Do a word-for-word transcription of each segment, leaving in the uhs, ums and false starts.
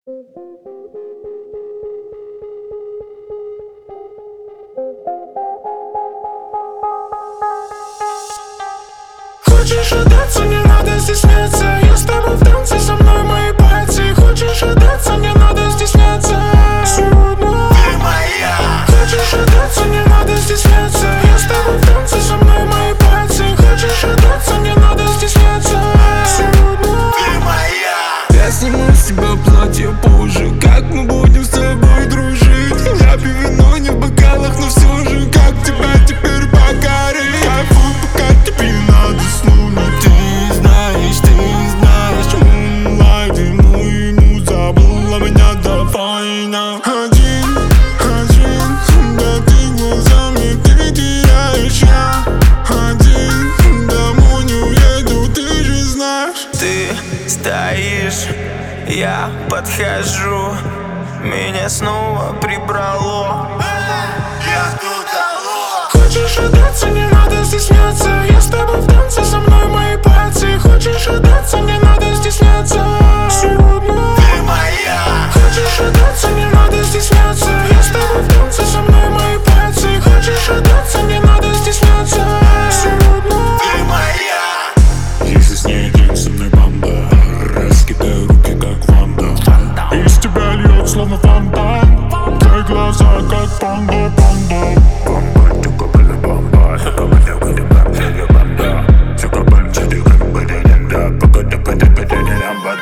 Хочешь отдаться, не надо стесняться. Я с тобой в танце, со мной мои пальцы. Хочешь отдаться, не надо стесняться. Сегодня ты моя. Хочешь отдаться, не надо стесняться. Я с тобой в танце, со мной мои пальцы. Хочешь отдаться, не надо стесняться. Сегодня ты моя. Я сниму с себя платье позже. Как мы будем с тобой дружить? Я пью вино не в бокалах, но все же как тебя теперь покорить? Кайфуй, пока тебе надо снуть. Ты знаешь, ты знаешь, Moonlight, ему ему забыла меня, давай на один, один. Да ты глазами, ты теряешь, я один. Домой не уеду, ты же знаешь. Ты стоишь, я подхожу, меня снова прибрало. Я тут, алло. Хочешь отдаться, не надо стесняться. Я с тобой в танце, со мной мои пальцы. Хочешь отдаться, не надо стесняться. Сегодня ты моя. Хочешь отдаться, не надо стесняться. Я с тобой в танце, со мной мои пальцы. Хочешь отдаться, не надо стесняться. Сегодня ты моя. Если с ней день, со мной банда. Раскидаю руки, как ванда. Из тебя льет, словно фонтан. Твои глаза, как панда, панда. Бамба, чукабаля, бамба. Чукабаля, бамба, бамба. Чукабаля, чукабаля, бамба.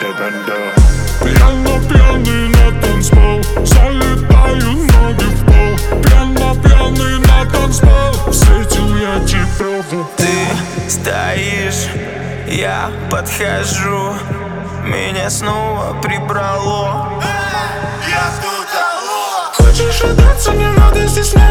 Пьяно, пьяный на танцпол. Залетаю ноги в пол. Пьяно, пьяный на танцпол. Встретил я тебя в упор. Ты стоишь, я подхожу, меня снова прибрало. Я тут, алло. Хочешь отдаться, не надо стесняться.